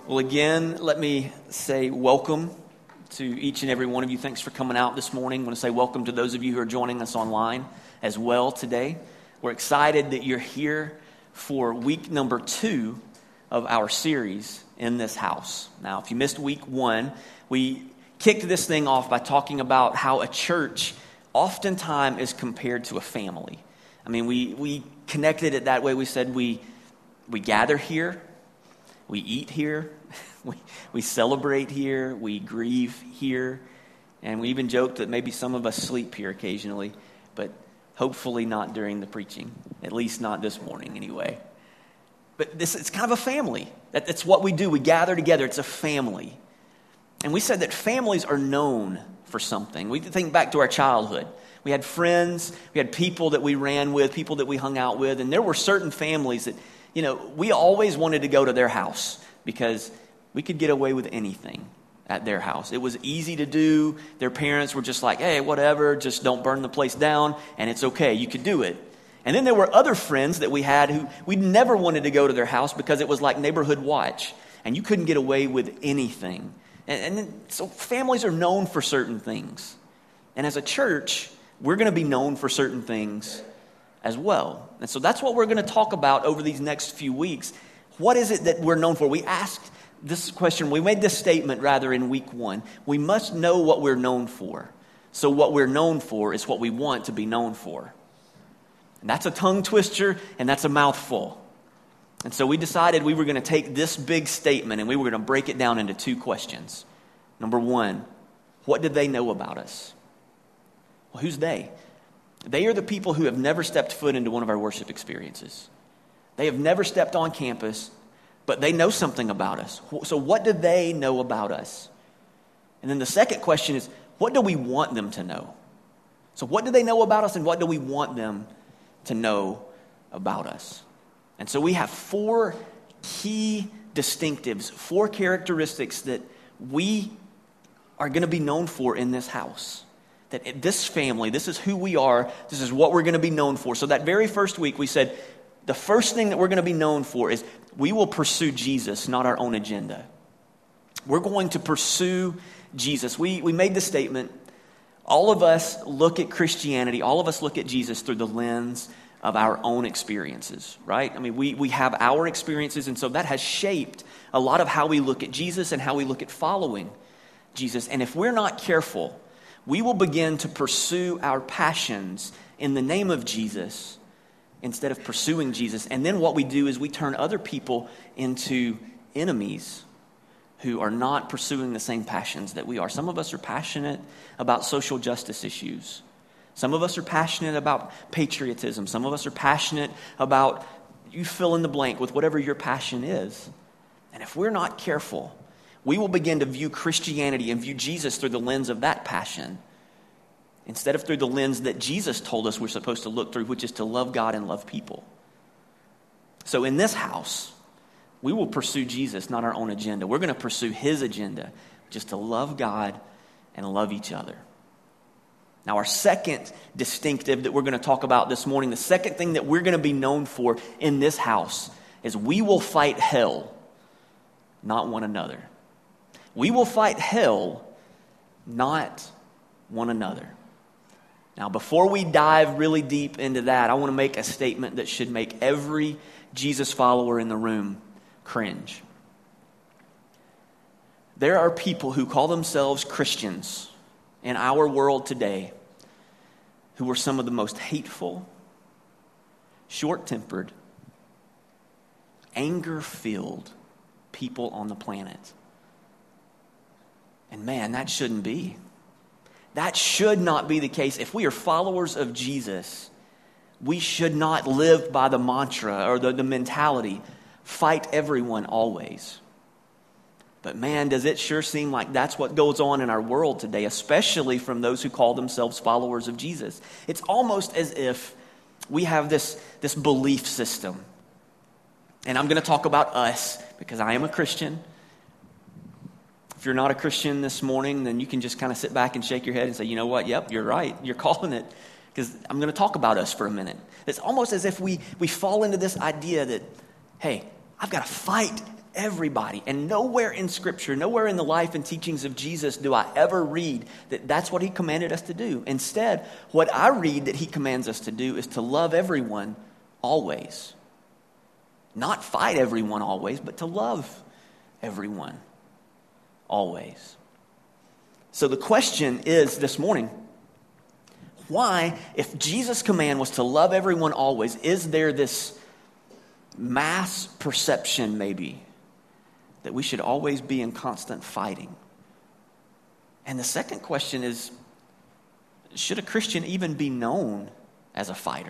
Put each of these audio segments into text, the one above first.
Well, again, let me say welcome to each and every one of you. Thanks for coming out this morning. I want to say welcome to those of you who are joining us online as well today. We're excited that you're here for week number 2 of our series in this house. Now, if you missed week 1, we kicked this thing off by talking about how a church oftentimes is compared to a family. I mean, we connected it that way. We said we gather here, we eat here, we celebrate here, we grieve here, and we even joked that maybe some of us sleep here occasionally, but hopefully not during the preaching, at least not this morning anyway. But it's kind of a family. That's what we do. We gather together. It's a family. And we said that families are known for something. We think back to our childhood. We had friends, we had people that we ran with, people that we hung out with, and there were certain families that, we always wanted to go to their house because we could get away with anything at their house. It was easy to do. Their parents were just like, hey, whatever, just don't burn the place down, and it's okay. You could do it. And then there were other friends that we had who we never wanted to go to their house because it was like neighborhood watch, and you couldn't get away with anything. And so families are known for certain things. And as a church, we're going to be known for certain things as well. And so that's what we're going to talk about over these next few weeks. What is it that we're known for? We asked this question, we made this statement rather in week 1. We must know what we're known for. So what we're known for is what we want to be known for. And that's a tongue twister and that's a mouthful. And so we decided we were going to take this big statement and we were going to break it down into 2 questions. Number 1, what did they know about us? Well, who's they? They are the people who have never stepped foot into one of our worship experiences. They have never stepped on campus, but they know something about us. So what do they know about us? And then the second question is, what do we want them to know? So what do they know about us and what do we want them to know about us? And so we have 4 key distinctives, 4 characteristics that we are going to be known for in this house. That this family, this is who we are, this is what we're going to be known for. So that very first week we said, the first thing that we're going to be known for is we will pursue Jesus, not our own agenda. We're going to pursue Jesus. We made the statement, all of us look at Christianity, all of us look at Jesus through the lens of our own experiences, right? I mean, we have our experiences, and so that has shaped a lot of how we look at Jesus and how we look at following Jesus. And if we're not careful, we will begin to pursue our passions in the name of Jesus instead of pursuing Jesus. And then what we do is we turn other people into enemies who are not pursuing the same passions that we are. Some of us are passionate about social justice issues. Some of us are passionate about patriotism. Some of us are passionate about, you fill in the blank with whatever your passion is. And if we're not careful, we will begin to view Christianity and view Jesus through the lens of that passion instead of through the lens that Jesus told us we're supposed to look through, which is to love God and love people. So in this house, we will pursue Jesus, not our own agenda. We're going to pursue his agenda, just to love God and love each other. Now, our second distinctive that we're going to talk about this morning, the second thing that we're going to be known for in this house is we will fight hell, not one another. We will fight hell, not one another. Now, before we dive really deep into that, I want to make a statement that should make every Jesus follower in the room cringe. There are people who call themselves Christians in our world today who are some of the most hateful, short-tempered, anger-filled people on the planet. And man, that shouldn't be. That should not be the case. If we are followers of Jesus, we should not live by the mantra or the mentality, fight everyone always. But man, does it sure seem like that's what goes on in our world today, especially from those who call themselves followers of Jesus. It's almost as if we have this belief system. And I'm going to talk about us because I am a Christian. If you're not a Christian this morning, then you can just kind of sit back and shake your head and say, you know what? Yep, you're right. You're calling it. Because I'm going to talk about us for a minute. It's almost as if we fall into this idea that, hey, I've got to fight everybody. And nowhere in Scripture, nowhere in the life and teachings of Jesus do I ever read that that's what he commanded us to do. Instead, what I read that he commands us to do is to love everyone always. Not fight everyone always, but to love everyone always. So the question is this morning, why, if Jesus' command was to love everyone always, is there this mass perception maybe that we should always be in constant fighting? And the second question is, should a Christian even be known as a fighter?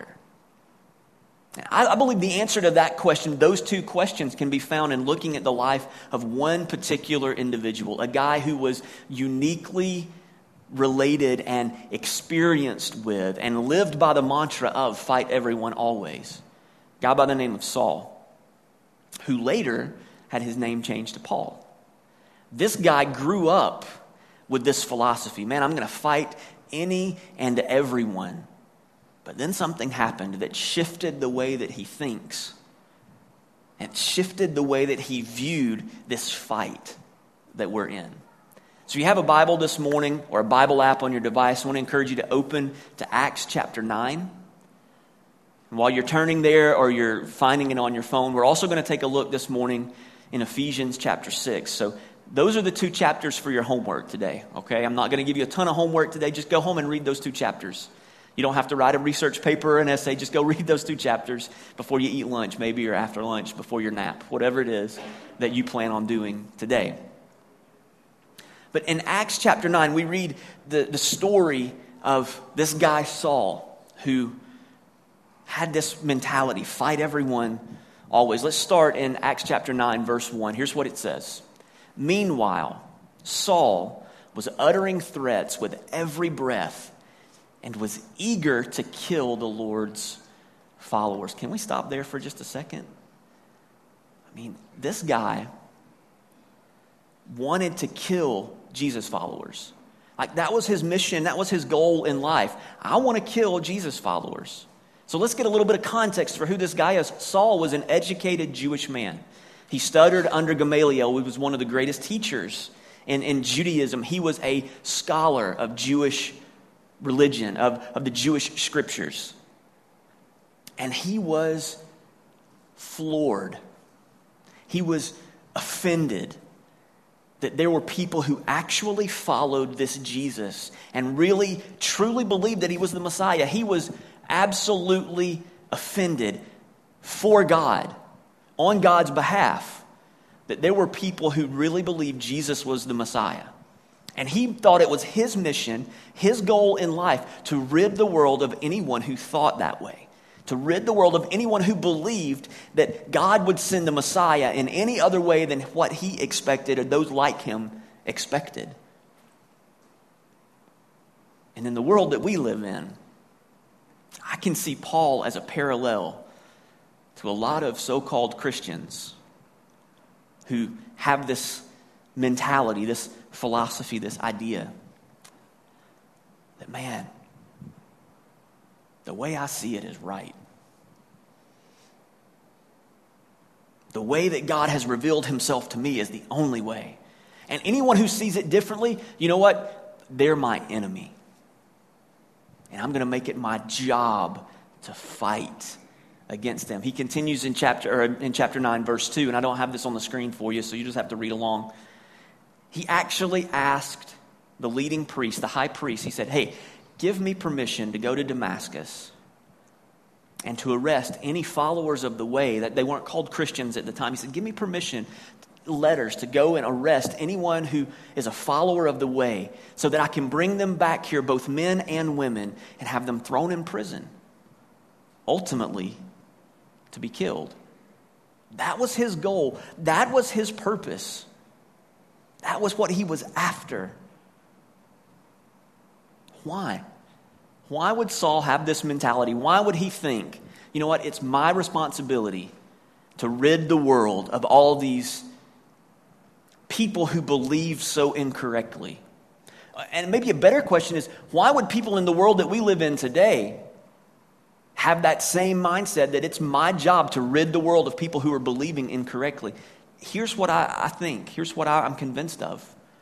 I believe the answer to that question, those two questions, can be found in looking at the life of one particular individual, a guy who was uniquely related and experienced with and lived by the mantra of fight everyone always. A guy by the name of Saul, who later had his name changed to Paul. This guy grew up with this philosophy. Man, I'm going to fight any and everyone. But then something happened that shifted the way that he thinks. And shifted the way that he viewed this fight that we're in. So you have a Bible this morning or a Bible app on your device. I want to encourage you to open to Acts chapter 9. And while you're turning there or you're finding it on your phone, we're also going to take a look this morning in Ephesians chapter 6. So those are the two chapters for your homework today, okay? I'm not going to give you a ton of homework today. Just go home and read those two chapters. You don't have to write a research paper or an essay. Just go read those two chapters before you eat lunch, maybe, or after lunch, before your nap, whatever it is that you plan on doing today. But in Acts chapter 9, we read the story of this guy, Saul, who had this mentality, fight everyone always. Let's start in Acts chapter 9, verse 1. Here's what it says. Meanwhile, Saul was uttering threats with every breath and was eager to kill the Lord's followers. Can we stop there for just a second? I mean, this guy wanted to kill Jesus followers. Like, that was his mission. That was his goal in life. I want to kill Jesus followers. So let's get a little bit of context for who this guy is. Saul was an educated Jewish man. He studied under Gamaliel, who was one of the greatest teachers in Judaism. He was a scholar of Jewish religion, of the Jewish scriptures. And he was floored. He was offended that there were people who actually followed this Jesus and really, truly believed that he was the Messiah. He was absolutely offended for God, on God's behalf, that there were people who really believed Jesus was the Messiah. And he thought it was his mission, his goal in life, to rid the world of anyone who thought that way. To rid the world of anyone who believed that God would send the Messiah in any other way than what he expected or those like him expected. And in the world that we live in, I can see Paul as a parallel to a lot of so-called Christians who have this mentality, this philosophy, this idea that, man, the way I see it is right. The way that God has revealed himself to me is the only way. And anyone who sees it differently, you know what? They're my enemy. And I'm going to make it my job to fight against them. He continues in chapter 9, verse 2, and I don't have this on the screen for you, so you just have to read along. He actually asked the leading priest, the high priest, he said, hey, give me permission to go to Damascus and to arrest any followers of the way. That they weren't called Christians at the time. He said, give me permission, letters to go and arrest anyone who is a follower of the way so that I can bring them back here, both men and women, and have them thrown in prison, ultimately to be killed. That was his goal. That was his purpose. That was what he was after. Why? Why would Saul have this mentality? Why would he think, you know what, it's my responsibility to rid the world of all these people who believe so incorrectly? And maybe a better question is, why would people in the world that we live in today have that same mindset that it's my job to rid the world of people who are believing incorrectly? here's what I think. Here's what I'm convinced of.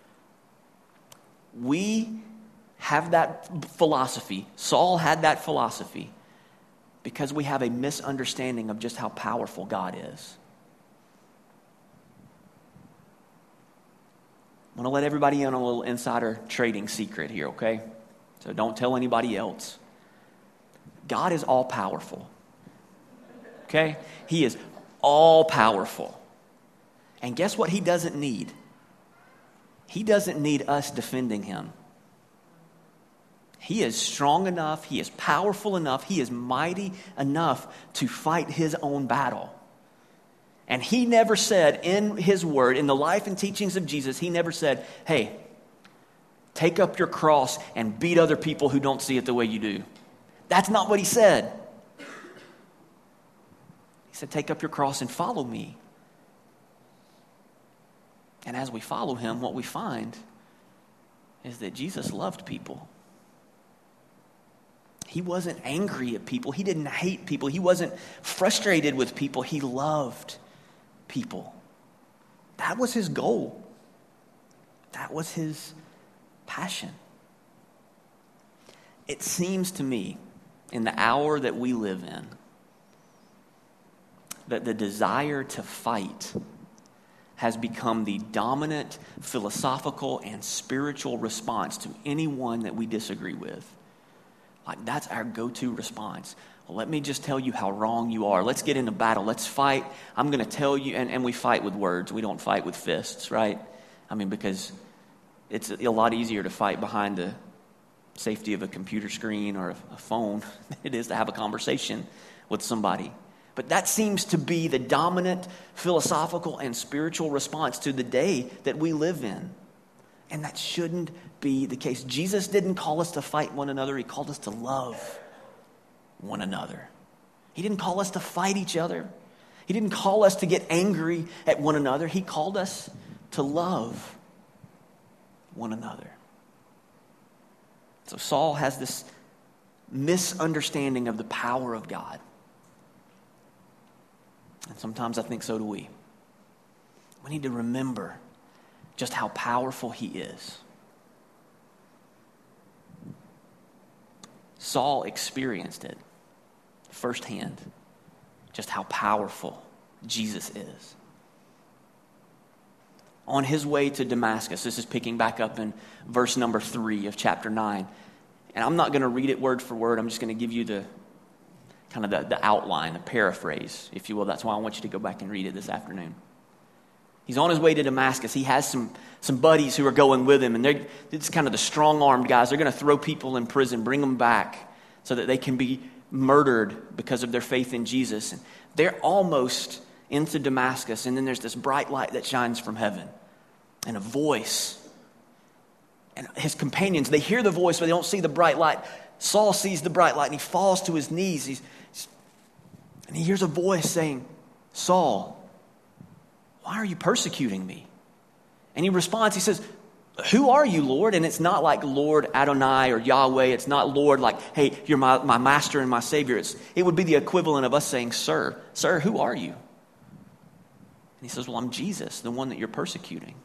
We have that philosophy. Saul had that philosophy because we have a misunderstanding of just how powerful God is. I'm going to let everybody in on a little insider trading secret here, okay? So don't tell anybody else. God is all powerful. Okay? He is all powerful. And guess what he doesn't need? He doesn't need us defending him. He is strong enough, he is powerful enough, he is mighty enough to fight his own battle. And he never said in his word, in the life and teachings of Jesus, he never said, hey, take up your cross and beat other people who don't see it the way you do. That's not what he said. He said, take up your cross and follow me. And as we follow him, what we find is that Jesus loved people. He wasn't angry at people. He didn't hate people. He wasn't frustrated with people. He loved people. That was his goal. That was his passion. It seems to me, in the hour that we live in, that the desire to fight has become the dominant philosophical and spiritual response to anyone that we disagree with. Like, that's our go-to response. Well, let me just tell you how wrong you are. Let's get into battle. Let's fight. I'm going to tell you, and we fight with words. We don't fight with fists, right? I mean, because it's a lot easier to fight behind the safety of a computer screen or a phone than it is to have a conversation with somebody. But that seems to be the dominant philosophical and spiritual response to the day that we live in. And that shouldn't be the case. Jesus didn't call us to fight one another. He called us to love one another. He didn't call us to fight each other. He didn't call us to get angry at one another. He called us to love one another. So Saul has this misunderstanding of the power of God. And sometimes I think so do we. We need to remember just how powerful he is. Saul experienced it firsthand, just how powerful Jesus is. On his way to Damascus, this is picking back up in verse number 3 of chapter 9. And I'm not going to read it word for word. I'm just going to give you the kind of the outline, the paraphrase, if you will. That's why I want you to go back and read it this afternoon. He's on his way to Damascus. He has some buddies who are going with him, and it's kind of the strong-armed guys. They're going to throw people in prison, bring them back so that they can be murdered because of their faith in Jesus. And they're almost into Damascus, and then there's this bright light that shines from heaven, and a voice. And his companions, they hear the voice, but they don't see the bright light. Saul sees the bright light, and he falls to his knees. And he hears a voice saying, Saul, why are you persecuting me? And he responds, he says, who are you, Lord? And it's not like Lord Adonai or Yahweh. It's not Lord like, hey, you're my master and my savior. It would be the equivalent of us saying, sir, who are you? And he says, well, I'm Jesus, the one that you're persecuting.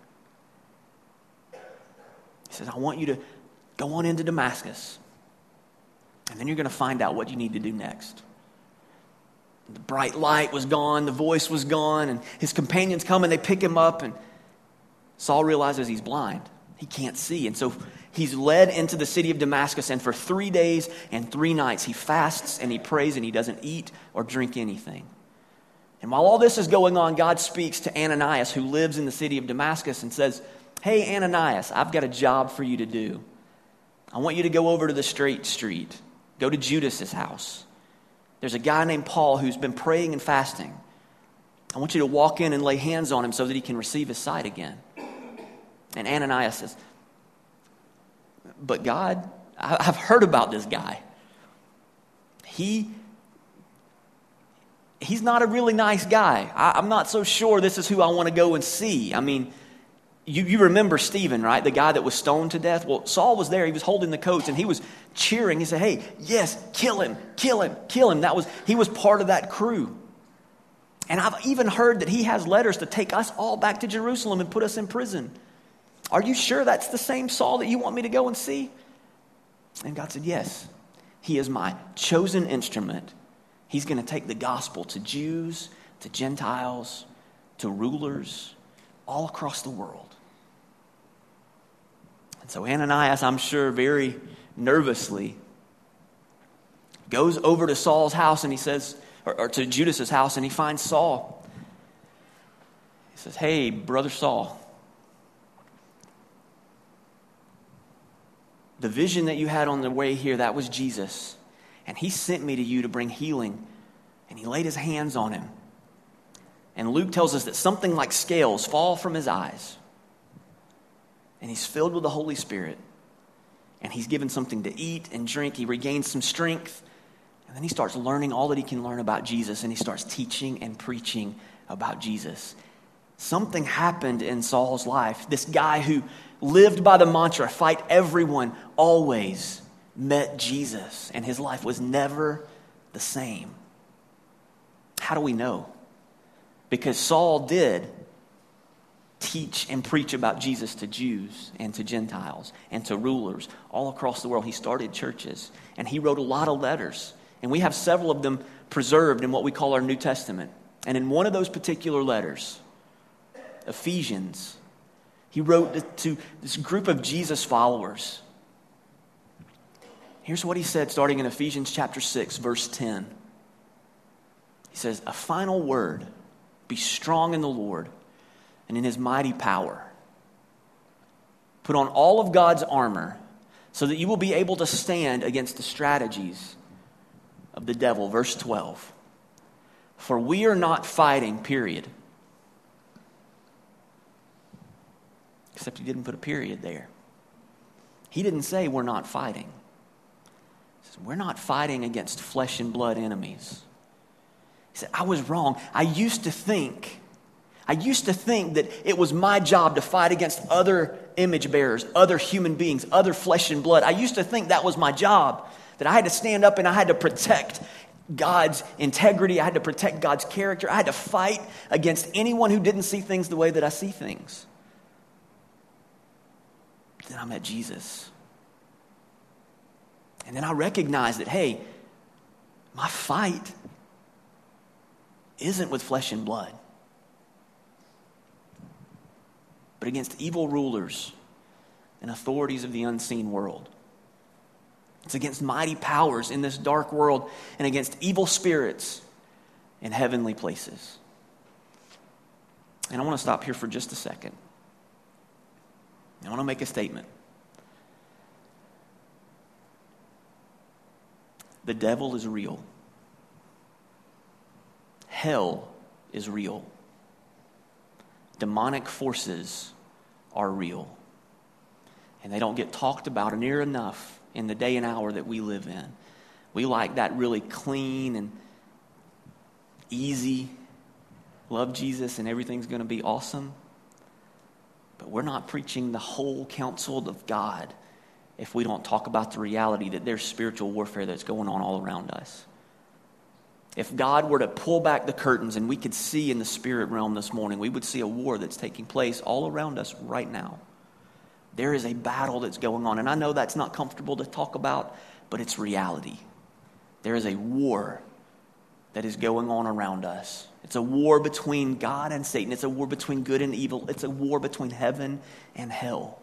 He says, I want you to go on into Damascus, and then you're going to find out what you need to do next. The bright light was gone, the voice was gone, and his companions come and they pick him up, and Saul realizes he's blind. He can't see. And so he's led into the city of Damascus, and for 3 days and 3 nights he fasts and he prays and he doesn't eat or drink anything. And while all this is going on, God speaks to Ananias, who lives in the city of Damascus, and says, hey, Ananias, I've got a job for you to do. I want you to go over to the Straight Street. Go to Judas's house. There's a guy named Paul who's been praying and fasting. I want you to walk in and lay hands on him so that he can receive his sight again. And Ananias says, but God, I've heard about this guy. He's not a really nice guy. I'm not so sure this is who I want to go and see. I mean, you remember Stephen, right? The guy that was stoned to death? Well, Saul was there. He was holding the coats and he was cheering. He said, hey, yes, kill him, kill him, kill him. He was part of that crew. And I've even heard that he has letters to take us all back to Jerusalem and put us in prison. Are you sure that's the same Saul that you want me to go and see? And God said, yes. He is my chosen instrument. He's going to take the gospel to Jews, to Gentiles, to rulers all across the world. And so Ananias, I'm sure very nervously, goes over to Saul's house and he says, or to Judas's house, and he finds Saul. He says, hey, brother Saul, the vision that you had on the way here, that was Jesus. And he sent me to you to bring healing. And he laid his hands on him. And Luke tells us that something like scales fall from his eyes. And he's filled with the Holy Spirit. And he's given something to eat and drink. He regains some strength. And then he starts learning all that he can learn about Jesus. And he starts teaching and preaching about Jesus. Something happened in Saul's life. This guy who lived by the mantra, fight everyone, always, met Jesus. And his life was never the same. How do we know? Because Saul did teach and preach about Jesus to Jews and to Gentiles and to rulers all across the world. He started churches and he wrote a lot of letters. And we have several of them preserved in what we call our New Testament. And in one of those particular letters, Ephesians, he wrote to this group of Jesus followers. Here's what he said starting in Ephesians chapter 6, verse 10. He says, a final word, be strong in the Lord and in his mighty power. Put on all of God's armor so that you will be able to stand against the strategies of the devil. Verse 12. For we are not fighting, period. Except he didn't put a period there. He didn't say we're not fighting. He says, we're not fighting against flesh and blood enemies. He said, I was wrong. I used to think that it was my job to fight against other image bearers, other human beings, other flesh and blood. I used to think that was my job, that I had to stand up and I had to protect God's integrity. I had to protect God's character. I had to fight against anyone who didn't see things the way that I see things. Then I met Jesus. And then I recognized that, hey, my fight isn't with flesh and blood, but against evil rulers and authorities of the unseen world. It's against mighty powers in this dark world and against evil spirits in heavenly places. And I want to stop here for just a second. I want to make a statement. The devil is real. Hell is real. Demonic forces are real. And they don't get talked about near enough in the day and hour that we live in. We like that really clean and easy, love Jesus and everything's going to be awesome. But we're not preaching the whole counsel of God if we don't talk about the reality that there's spiritual warfare that's going on all around us. If God were to pull back the curtains and we could see in the spirit realm this morning, we would see a war that's taking place all around us right now. There is a battle that's going on. And I know that's not comfortable to talk about, but it's reality. There is a war that is going on around us. It's a war between God and Satan. It's a war between good and evil. It's a war between heaven and hell.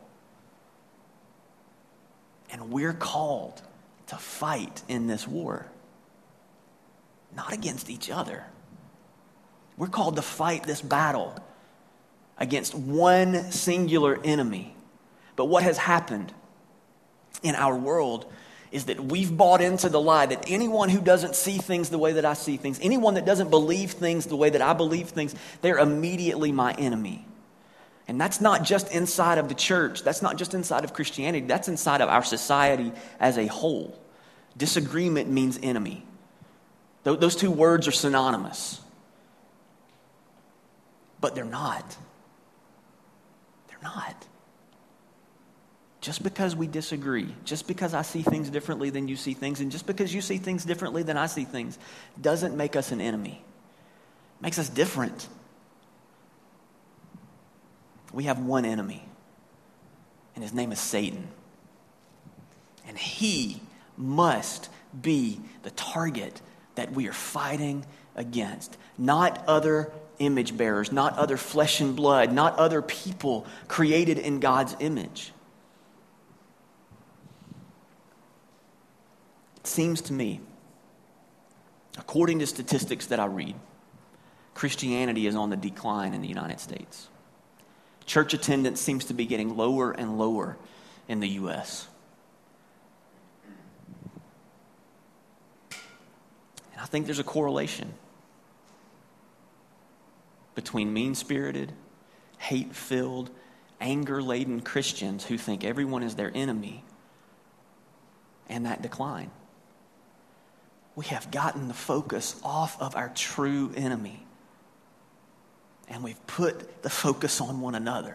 And we're called to fight in this war. Not against each other. We're called to fight this battle against one singular enemy. But what has happened in our world is that we've bought into the lie that anyone who doesn't see things the way that I see things, anyone that doesn't believe things the way that I believe things, they're immediately my enemy. And that's not just inside of the church. That's not just inside of Christianity. That's inside of our society as a whole. Disagreement means enemy. Those two words are synonymous. But they're not. They're not. Just because we disagree, just because I see things differently than you see things, and just because you see things differently than I see things, doesn't make us an enemy. Makes us different. We have one enemy, and his name is Satan. And he must be the target that we are fighting against. Not other image bearers, not other flesh and blood, not other people created in God's image. It seems to me, according to statistics that I read, Christianity is on the decline in the United States. Church attendance seems to be getting lower and lower in the U.S. And I think there's a correlation between mean-spirited, hate-filled, anger-laden Christians who think everyone is their enemy and that decline. We have gotten the focus off of our true enemy. And we've put the focus on one another.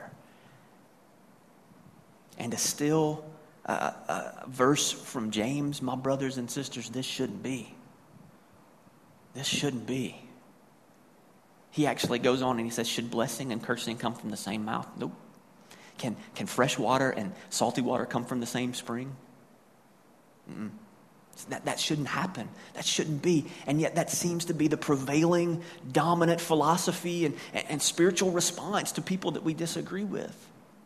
And to steal a verse from James, my brothers and sisters, this shouldn't be. This shouldn't be. He actually goes on and he says, should blessing and cursing come from the same mouth? Nope. Can fresh water and salty water come from the same spring? Mm-mm. That shouldn't happen. That shouldn't be. And yet that seems to be the prevailing, dominant philosophy and spiritual response to people that we disagree with.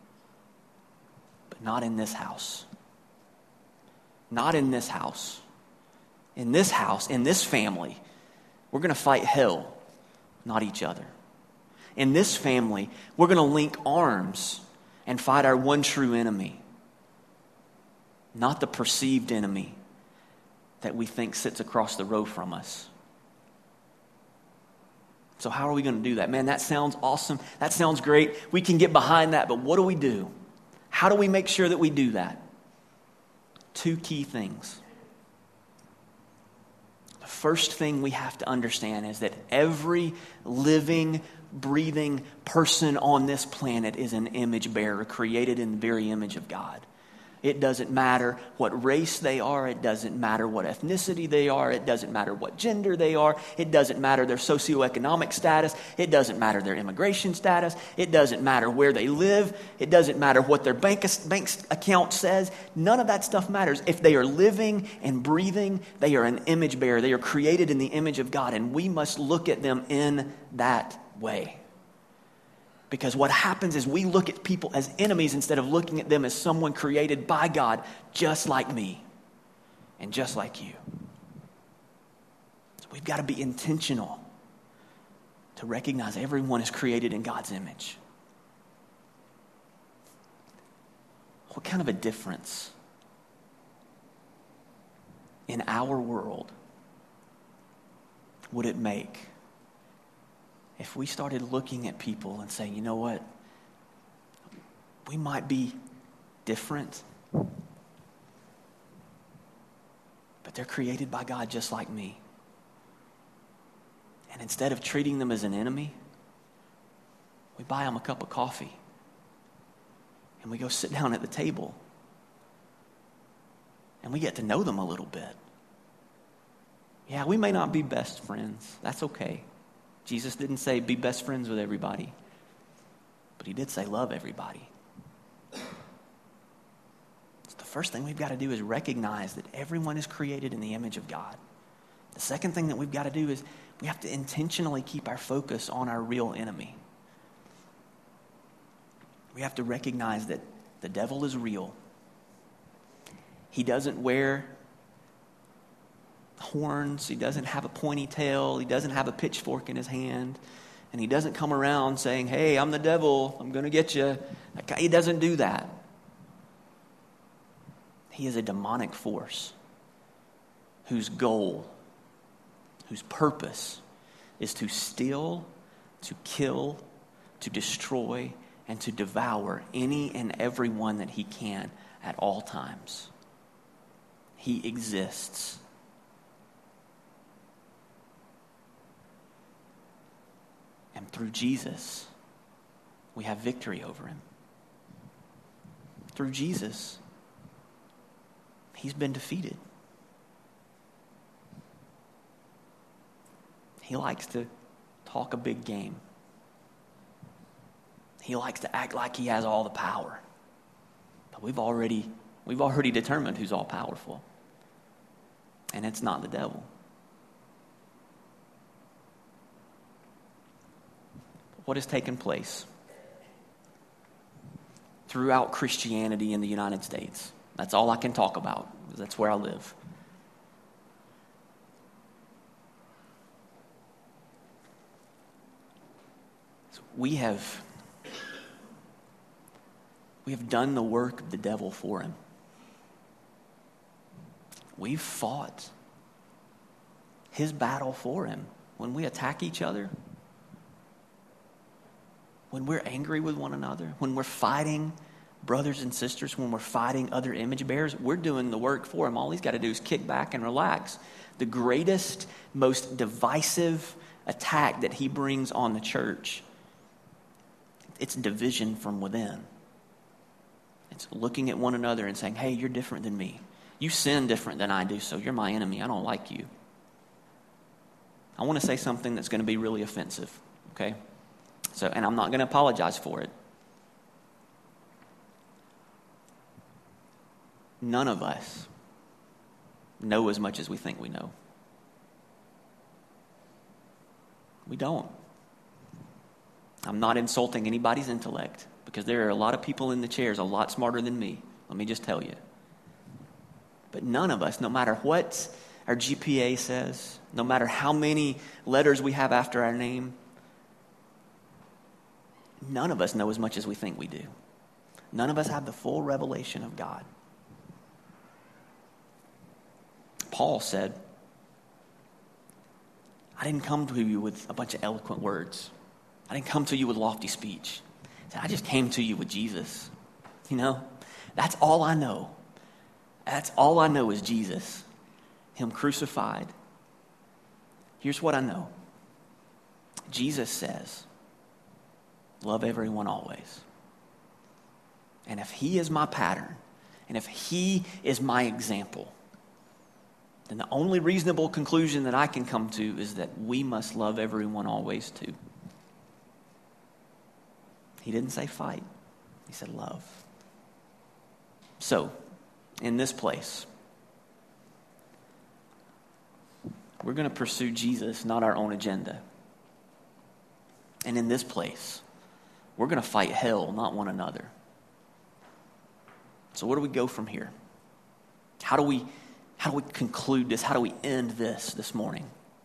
But not in this house. Not in this house. In this house, in this family, we're going to fight hell, not each other. In this family, we're going to link arms and fight our one true enemy, not the perceived enemy that we think sits across the row from us. So how are we going to do that? Man, that sounds awesome. That sounds great. We can get behind that, but what do we do? How do we make sure that we do that? Two key things. The first thing we have to understand is that every living, breathing person on this planet is an image bearer, created in the very image of God. It doesn't matter what race they are. It doesn't matter what ethnicity they are. It doesn't matter what gender they are. It doesn't matter their socioeconomic status. It doesn't matter their immigration status. It doesn't matter where they live. It doesn't matter what their bank account says. None of that stuff matters. If they are living and breathing, they are an image bearer. They are created in the image of God, and we must look at them in that way. Because what happens is we look at people as enemies instead of looking at them as someone created by God, just like me and just like you. So we've got to be intentional to recognize everyone is created in God's image. What kind of a difference in our world would it make if we started looking at people and saying, you know what, we might be different, but they're created by God just like me. And instead of treating them as an enemy, we buy them a cup of coffee and we go sit down at the table and we get to know them a little bit. Yeah, we may not be best friends. That's okay. Jesus didn't say be best friends with everybody, but he did say love everybody. So the first thing we've got to do is recognize that everyone is created in the image of God. The second thing that we've got to do is we have to intentionally keep our focus on our real enemy. We have to recognize that the devil is real. He doesn't wear horns. He doesn't have a pointy tail. He doesn't have a pitchfork in his hand. And he doesn't come around saying, hey, I'm the devil. I'm going to get you. He doesn't do that. He is a demonic force whose goal, whose purpose is to steal, to kill, to destroy, and to devour any and everyone that he can at all times. He exists. And through Jesus, we have victory over him. Through Jesus, he's been defeated. He likes to talk a big game. He likes to act like he has all the power. But we've already determined who's all powerful. And it's not the devil. What has taken place throughout Christianity in the United States? That's all I can talk about, because that's where I live. So we have done the work of the devil for him. We've fought his battle for him. When we attack each other, when we're angry with one another, when we're fighting brothers and sisters, when we're fighting other image bearers, we're doing the work for him. All he's got to do is kick back and relax. The greatest, most divisive attack that he brings on the church, it's division from within. It's looking at one another and saying, hey, you're different than me. You sin different than I do, so you're my enemy. I don't like you. I want to say something that's going to be really offensive, okay? And I'm not going to apologize for it. None of us know as much as we think we know. We don't. I'm not insulting anybody's intellect, because there are a lot of people in the chairs a lot smarter than me. Let me just tell you. But none of us, no matter what our GPA says, no matter how many letters we have after our name, none of us know as much as we think we do. None of us have the full revelation of God. Paul said, I didn't come to you with a bunch of eloquent words. I didn't come to you with lofty speech. He said, I just came to you with Jesus. That's all I know. That's all I know is Jesus, him crucified. Here's what I know. Jesus says, love everyone always. And if he is my pattern, and if he is my example, then the only reasonable conclusion that I can come to is that we must love everyone always too. He didn't say fight. He said love. So, in this place, we're going to pursue Jesus, not our own agenda. And in this place, we're going to fight hell, not one another. So where do we go from here? How do we conclude this? How do we end this morning?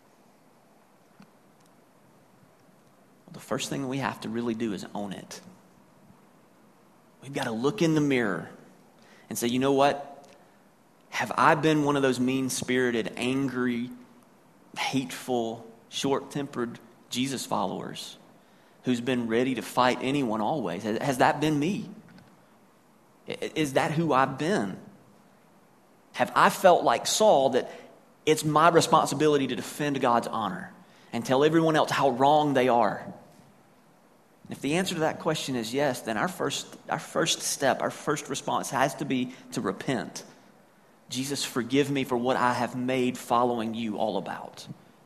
Well, the first thing we have to really do is own it. We've got to look in the mirror and say, you know what? Have I been one of those mean-spirited, angry, hateful, short-tempered Jesus followers who's been ready to fight anyone always? Has that been me? Is that who I've been? Have I felt like Saul that it's my responsibility to defend God's honor and tell everyone else how wrong they are? If the answer to that question is yes, then our first step, our first response has to be to repent. Jesus, forgive me for what I have made following you all about.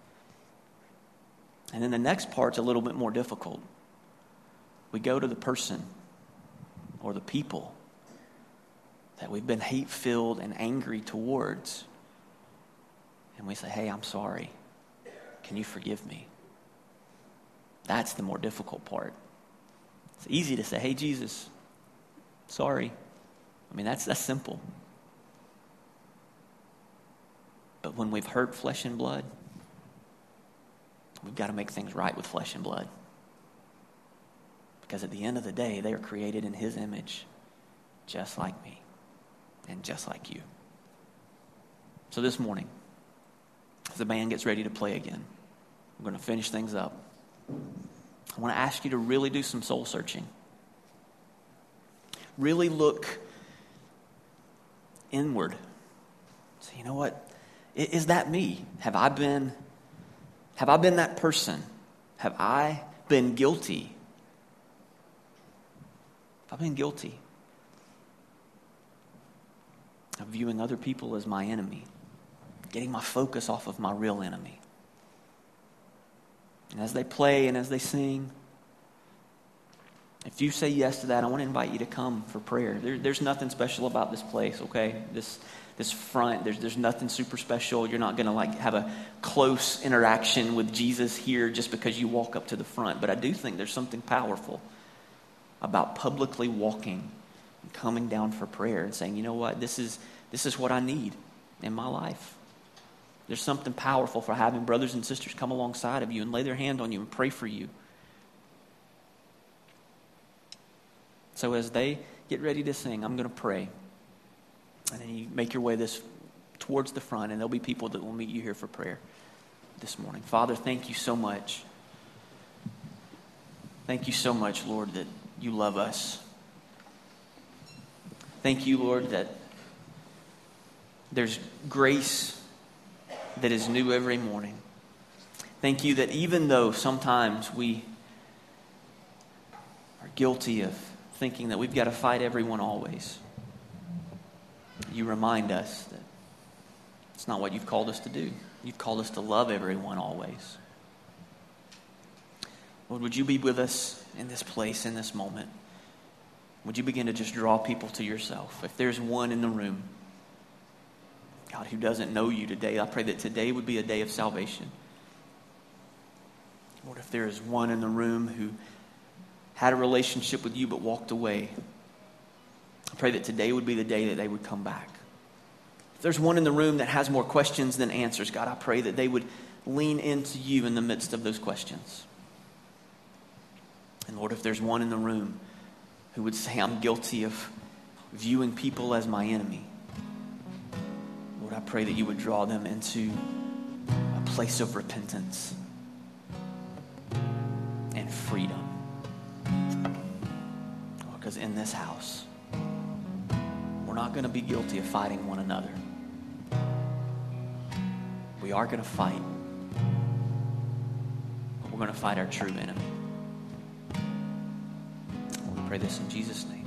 And then the next part's a little bit more difficult. We go to the person or the people that we've been hate-filled and angry towards, and we say, hey, I'm sorry. Can you forgive me? That's the more difficult part. It's easy to say, hey, Jesus, sorry. I mean, that's simple. But when we've hurt flesh and blood, we've got to make things right with flesh and blood. Because at the end of the day, they are created in his image, just like me and just like you. So this morning, as the band gets ready to play again, I'm going to finish things up. I want to ask you to really do some soul searching. Really look inward. So you know what? Is that me? Have I been that person? Have I been guilty? Have I been guilty of viewing other people as my enemy? Getting my focus off of my real enemy. And as they play and as they sing, if you say yes to that, I want to invite you to come for prayer. There's nothing special about this place, okay? This front, there's nothing super special. You're not going to have a close interaction with Jesus here just because you walk up to the front. But I do think there's something powerful about publicly walking and coming down for prayer and saying, you know what, this is what I need in my life. There's something powerful for having brothers and sisters come alongside of you and lay their hand on you and pray for you. So as they get ready to sing, I'm going to pray. And then you make your way towards the front, and there'll be people that will meet you here for prayer this morning. Father, thank you so much. Thank you so much, Lord, that you love us. Thank you, Lord, that there's grace that is new every morning. Thank you that even though sometimes we are guilty of thinking that we've got to fight everyone always, you remind us that it's not what you've called us to do. You've called us to love everyone always. Lord, would you be with us in this place, in this moment? Would you begin to just draw people to yourself? If there's one in the room, God, who doesn't know you today, I pray that today would be a day of salvation. Lord, if there is one in the room who had a relationship with you but walked away, I pray that today would be the day that they would come back. If there's one in the room that has more questions than answers, God, I pray that they would lean into you in the midst of those questions. And Lord, if there's one in the room who would say, I'm guilty of viewing people as my enemy, Lord, I pray that you would draw them into a place of repentance and freedom. Because in this house, we're not going to be guilty of fighting one another. We are going to fight, but we're going to fight our true enemy. We pray this in Jesus' name.